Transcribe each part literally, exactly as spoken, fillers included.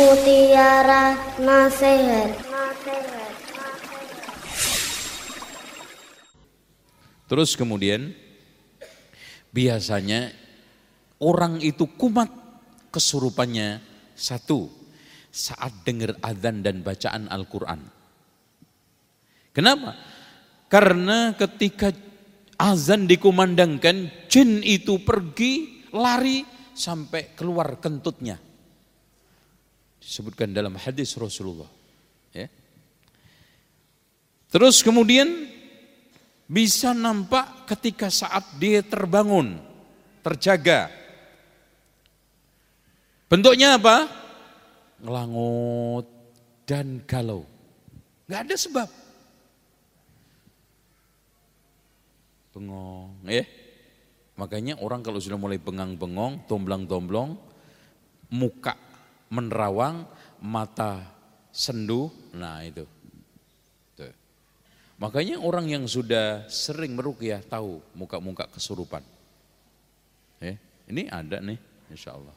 mutiara nasihat. Terus kemudian biasanya orang itu kumat kesurupannya satu saat dengar azan dan bacaan Al-Quran. Kenapa? Karena ketika azan dikumandangkan, jin itu pergi lari sampai keluar kentutnya. Disebutkan dalam hadis Rasulullah. Ya. Terus kemudian bisa nampak ketika saat dia terbangun, terjaga. Bentuknya apa? Ngelangut dan galau. Gak ada sebab. Bengong, ya. Makanya orang kalau sudah mulai bengang-bengong, tomblang-tomblong, muka menerawang, mata sendu, nah itu. Tuh. Makanya orang yang sudah sering meruqyah tahu muka-muka kesurupan. Ya, ini ada nih, insya Allah.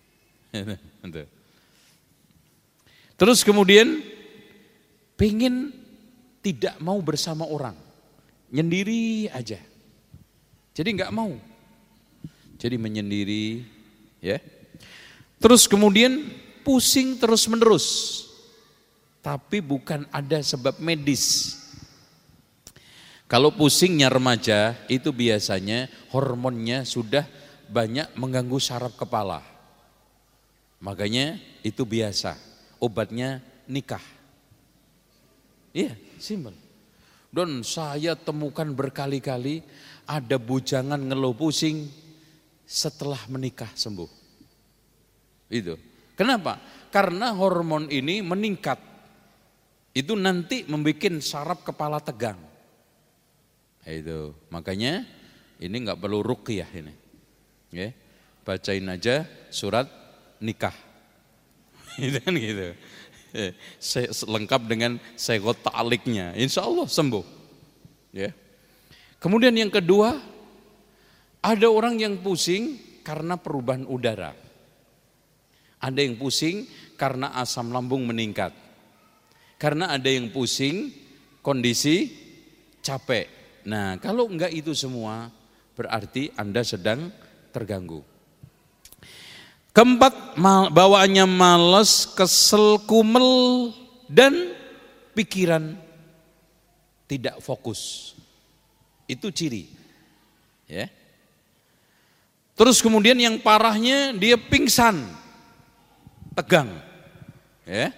Terus kemudian pengen tidak mau bersama orang, nyendiri aja. Jadi nggak mau, jadi menyendiri, ya. Terus kemudian pusing terus menerus, tapi bukan ada sebab medis. Kalau pusingnya remaja itu biasanya hormonnya sudah banyak mengganggu saraf kepala. Makanya itu biasa, obatnya nikah. Iya, simpel. Dan saya temukan berkali-kali ada bujangan ngeluh pusing setelah menikah sembuh. Itu. Kenapa? Karena hormon ini meningkat. Itu nanti membuat saraf kepala tegang. Itu. Makanya ini nggak perlu ruqyah ini. Ya. Bacain aja surat nikah. Itu kan gitu. Lengkap dengan segot ta'aliknya. Insya Allah sembuh. Ya. Kemudian yang kedua, ada orang yang pusing karena perubahan udara. Ada yang pusing karena asam lambung meningkat. Karena ada yang pusing kondisi capek. Nah, kalau enggak itu semua berarti Anda sedang terganggu. Keempat, bawaannya malas, kesel, kumel, dan pikiran tidak fokus. Itu ciri. Ya. Terus kemudian yang parahnya dia pingsan, tegang. Ya.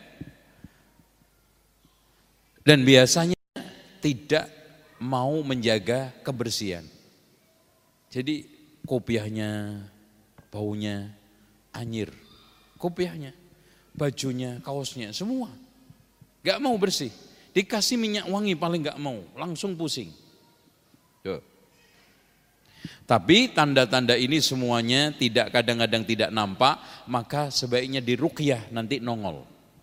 Dan biasanya tidak mau menjaga kebersihan. Jadi kopiahnya, baunya anyir, kopiahnya, bajunya, kaosnya, semua gak mau bersih. Dikasih minyak wangi paling gak mau, langsung pusing. Tuh. Tapi tanda-tanda ini semuanya tidak kadang-kadang tidak nampak, maka sebaiknya diruqyah nanti nongol.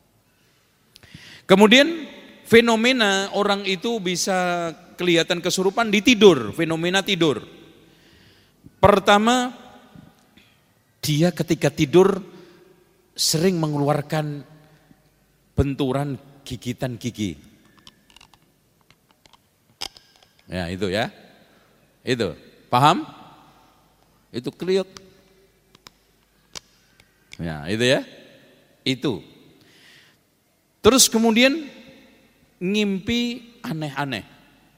Kemudian fenomena orang itu bisa kelihatan kesurupan di tidur, fenomena tidur. Pertama, dia ketika tidur sering mengeluarkan benturan gigitan gigi. Ya itu ya, itu paham? Itu kliuk. Ya itu ya, itu. Terus kemudian ngimpi aneh-aneh.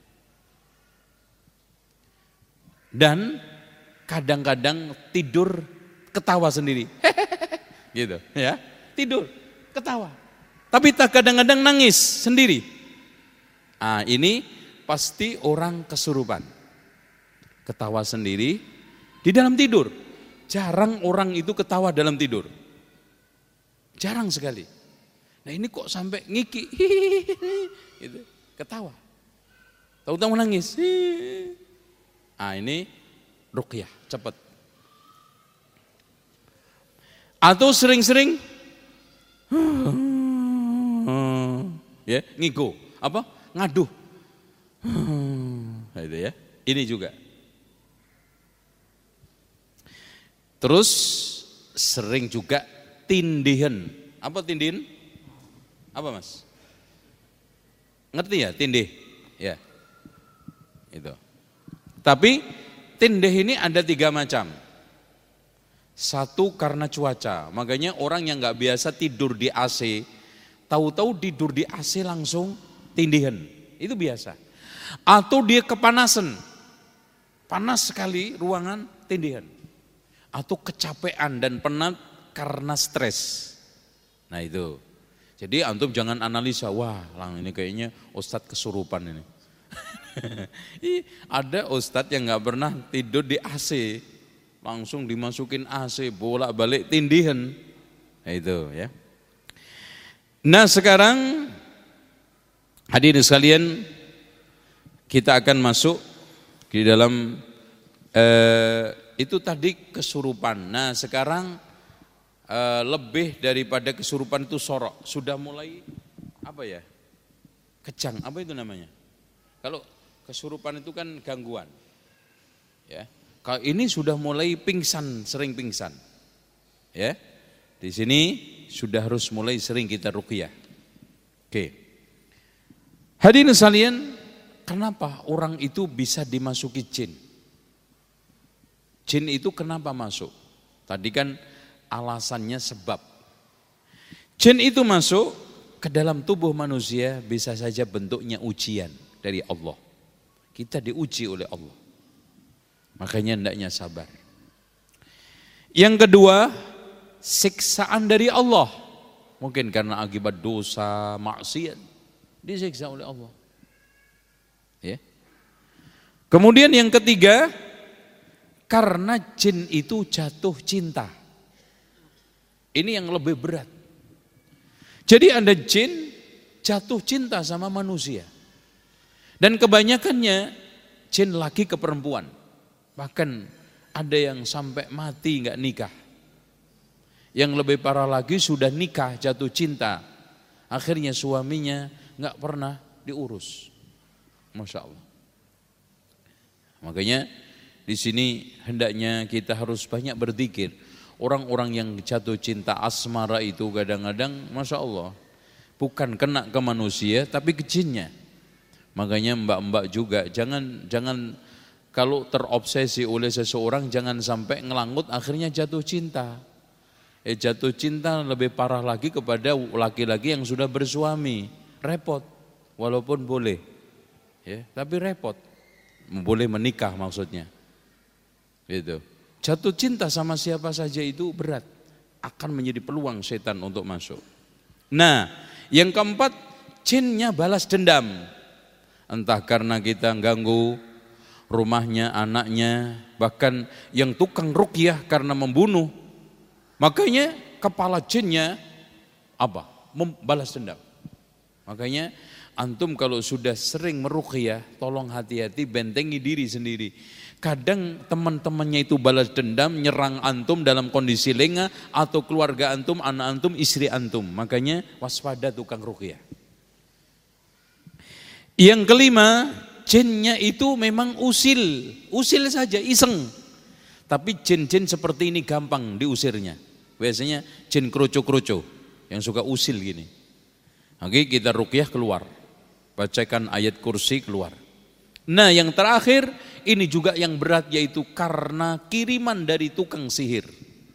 Dan kadang-kadang tidur ketawa sendiri, gitu ya, tidur, ketawa. Tapi tak kadang-kadang nangis sendiri. Ah ini pasti orang kesurupan, ketawa sendiri di dalam tidur. Jarang orang itu ketawa dalam tidur, jarang sekali. Nah ini kok sampai ngiki, gitu, ketawa, tahu-tahu nangis. Ah ini ruqyah, cepat. Atau sering-sering ya, ngigo, apa? Ngaduh. Nah, itu ya. Ini juga. Terus sering juga tindihan, Apa tindihin? Apa Mas? Ngerti ya tindih? Ya. Itu. Tapi tindih ini ada tiga macam. Satu karena cuaca, makanya orang yang nggak biasa tidur di A C, tahu-tahu tidur di A C langsung tindihan, itu biasa. Atau dia kepanasan, panas sekali ruangan, tindihan. Atau kecapean dan penat karena stres. Nah itu. Jadi antum jangan analisa, wah lang ini kayaknya ustadz kesurupan ini. Ada ustadz yang nggak pernah tidur di A C, langsung dimasukin A C, bolak-balik tindihan. Nah, itu ya. Nah sekarang hadirin sekalian, kita akan masuk di dalam eh, itu tadi kesurupan. Nah sekarang eh, lebih daripada kesurupan itu sorok, sudah mulai apa ya? Kejang, apa itu namanya? Kalau kesurupan itu kan gangguan. Ya. Kalau ini sudah mulai pingsan, sering pingsan. Ya. Di sini sudah harus mulai sering kita ruqyah. Oke. Hadirin sekalian, kenapa orang itu bisa dimasuki jin? Jin itu kenapa masuk? Tadi kan alasannya sebab. Jin itu masuk ke dalam tubuh manusia bisa saja bentuknya ujian dari Allah. Kita diuji oleh Allah. Makanya hendaknya sabar. Yang kedua, siksaan dari Allah. Mungkin karena akibat dosa, maksiat, disiksa oleh Allah. Ya. Kemudian yang ketiga, karena jin itu jatuh cinta. Ini yang lebih berat. Jadi ada jin jatuh cinta sama manusia. Dan kebanyakannya jin laki ke perempuan. Bahkan ada yang sampai mati nggak nikah. Yang lebih parah lagi sudah nikah jatuh cinta. Akhirnya suaminya nggak pernah diurus. Masya Allah. Makanya di sini hendaknya kita harus banyak berzikir. Orang-orang yang jatuh cinta asmara itu kadang-kadang Masya Allah bukan kena ke manusia tapi ke jinnya. Makanya mbak-mbak juga jangan jangan kalau terobsesi oleh seseorang jangan sampai ngelangut akhirnya jatuh cinta. Eh jatuh cinta lebih parah lagi kepada laki-laki yang sudah bersuami, repot. Walaupun boleh, ya, tapi repot. Boleh menikah maksudnya. Gitu. Jatuh cinta sama siapa saja itu berat, akan menjadi peluang setan untuk masuk. Nah, yang keempat, jinnya balas dendam. Entah karena kita ganggu rumahnya, anaknya, bahkan yang tukang ruqyah karena membunuh. Makanya kepala jinnya apa? Membalas dendam. Makanya antum kalau sudah sering meruqyah, tolong hati-hati, bentengi diri sendiri. Kadang teman-temannya itu balas dendam, nyerang antum dalam kondisi lengah atau keluarga antum, anak antum, istri antum. Makanya waspada tukang ruqyah. Yang kelima, jinnya itu memang usil, usil saja, iseng. Tapi jin-jin seperti ini gampang diusirnya. Biasanya jin kroco-kroco yang suka usil gini. Oke, kita ruqyah keluar, bacakan ayat kursi keluar. Nah yang terakhir, ini juga yang berat yaitu karena kiriman dari tukang sihir.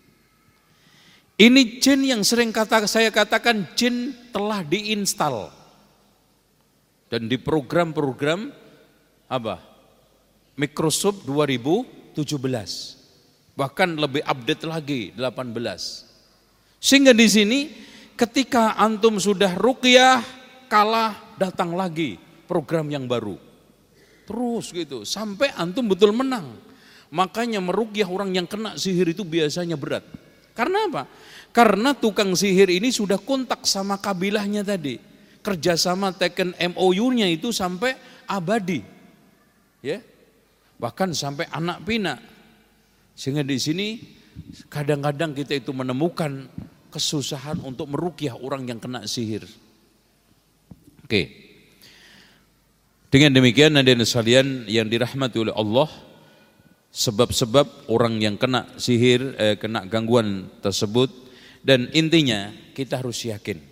Ini jin yang sering kata, saya katakan jin telah diinstal. Dan di program-program apa? Microsoft dua ribu tujuh belas. Bahkan lebih update lagi delapan belas. Sehingga di sini ketika antum sudah ruqyah kalah, datang lagi program yang baru. Terus gitu sampai antum betul menang. Makanya meruqyah orang yang kena sihir itu biasanya berat. Karena apa? Karena tukang sihir ini sudah kontak sama kabilahnya tadi. Kerjasama teken M O U-nya itu sampai abadi, ya, bahkan sampai anak pinak. Sehingga di sini kadang-kadang kita itu menemukan kesusahan untuk meruqyah orang yang kena sihir. Oke, dengan demikian hadirin sekalian yang dirahmati oleh Allah, sebab-sebab orang yang kena sihir, eh, kena gangguan tersebut Dan intinya kita harus yakin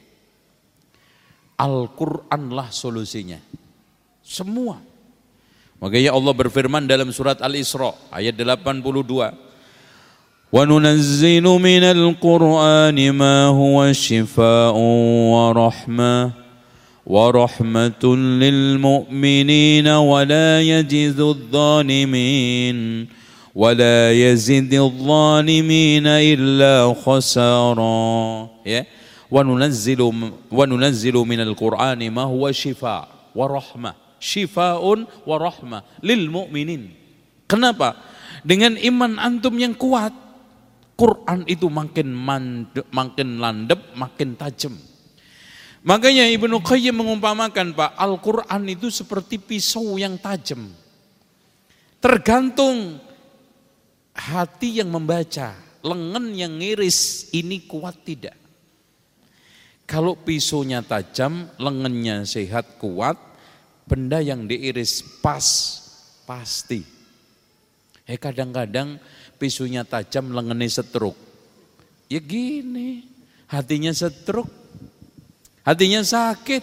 Al-Quranlah solusinya. Semua. Makanya Allah berfirman dalam surat Al-Isra ayat delapan puluh dua. Wa nunazzilu minal Qur'ani ma huwa shifaa'un wa rahmah wa rahmatun lil mu'minina wa la yazidudz zalimin wa la yazidudz zalimina illa khasara. Ya. Wa nunazzilu wa nunazzilu minal Qur'ani ma huwa shifaa' wa rahmah. Shifaa'un wa rahmah lil mu'minin. Kenapa? Dengan iman antum yang kuat, Quran itu makin mandep, makin landep, makin tajam. Makanya Ibnu Qayyim mengumpamakan, Pak, Al-Quran itu seperti pisau yang tajam. Tergantung hati yang membaca, lengan yang ngiris, ini kuat tidak. Kalau pisaunya tajam, lengannya sehat, kuat, benda yang diiris pas, pasti. Eh kadang-kadang pisaunya tajam, lengannya setruk. Ya gini, hatinya setruk, hatinya sakit.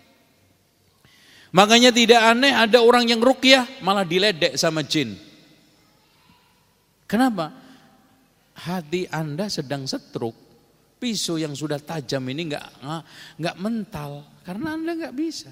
Makanya tidak aneh ada orang yang ruqyah malah diledek sama jin. Kenapa? Hati Anda sedang setruk, pisau yang sudah tajam ini enggak enggak mental karena Anda enggak bisa.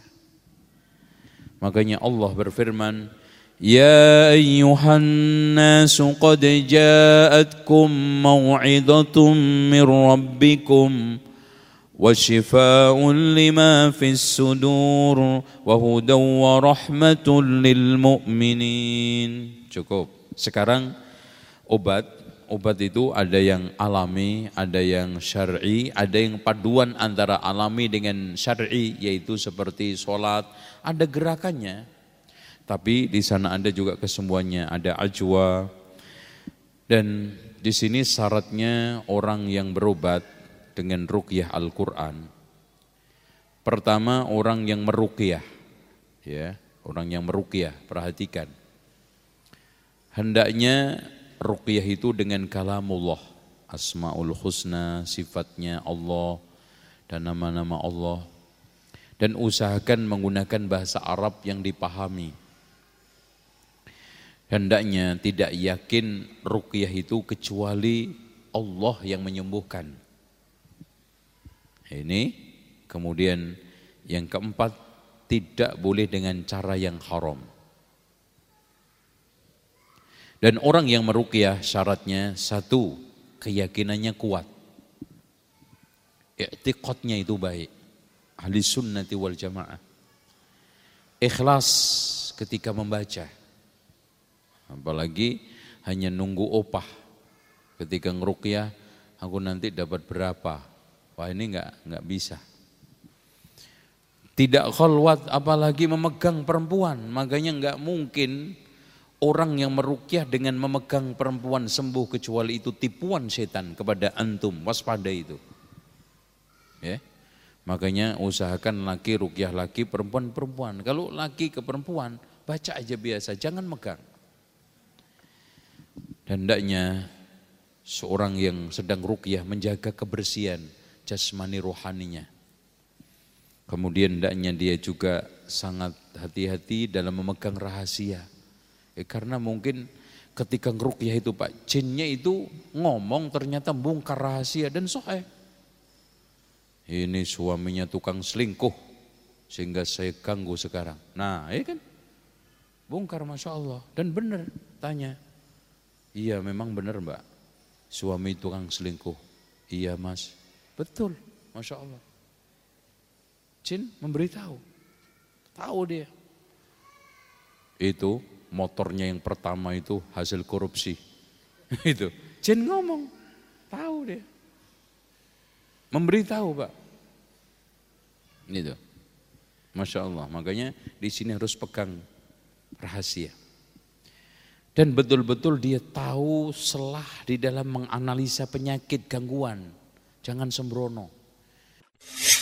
Makanya Allah berfirman, Ya ayyuhan nasu qad ja'atkum maw'idatum min rabbikum wa shifaa'un lima fis sudur wa hudaw wa rahmatun lil mu'minin. Cukup. Sekarang obat, obat itu ada yang alami, ada yang syar'i, ada yang paduan antara alami dengan syar'i, yaitu seperti sholat, ada gerakannya. Tapi di sana ada juga kesemuanya, ada ajwa. Dan di sini syaratnya orang yang berobat dengan ruqyah Al-Quran. Pertama orang yang meruqyah, ya, orang yang meruqyah, perhatikan. Hendaknya ruqyah itu dengan kalamullah, asmaul husna, sifatnya Allah dan nama-nama Allah. Dan usahakan menggunakan bahasa Arab yang dipahami. Hendaknya tidak yakin ruqyah itu kecuali Allah yang menyembuhkan. Ini kemudian yang keempat, tidak boleh dengan cara yang haram. Dan orang yang meruqyah syaratnya satu, keyakinannya kuat. I'tiqadnya itu baik. Ahli sunnati wal jamaah. Ikhlas ketika membaca. Apalagi hanya nunggu opah. Ketika ngeruqyah, aku nanti dapat berapa. Wah ini enggak, enggak bisa. Tidak khalwat apalagi memegang perempuan. Makanya enggak mungkin orang yang meruqyah dengan memegang perempuan sembuh, kecuali itu tipuan setan kepada antum. Waspada itu. Ya. Makanya usahakan laki ruqyah laki, perempuan perempuan. Kalau laki ke perempuan, baca aja biasa, jangan megang. Dan hendaknya seorang yang sedang ruqyah menjaga kebersihan jasmani rohaninya. Kemudian hendaknya dia juga sangat hati-hati dalam memegang rahasia. Eh, karena mungkin ketika ruqyah itu Pak, jinnya itu ngomong ternyata bongkar rahasia dan sahih. Ini suaminya tukang selingkuh sehingga saya ganggu sekarang. Nah, ya kan? Bongkar Masya Allah. Dan benar, tanya. Iya memang benar Mbak, suami tukang selingkuh. Iya Mas, betul, Masya Allah. Jin memberitahu, tahu dia. Itu motornya yang pertama itu hasil korupsi. Itu, jin ngomong, tahu dia. Memberitahu Pak. Itu. Masya Allah. Makanya di sini harus pegang rahasia. Dan betul-betul dia tahu selah di dalam menganalisa penyakit gangguan. Jangan sembrono.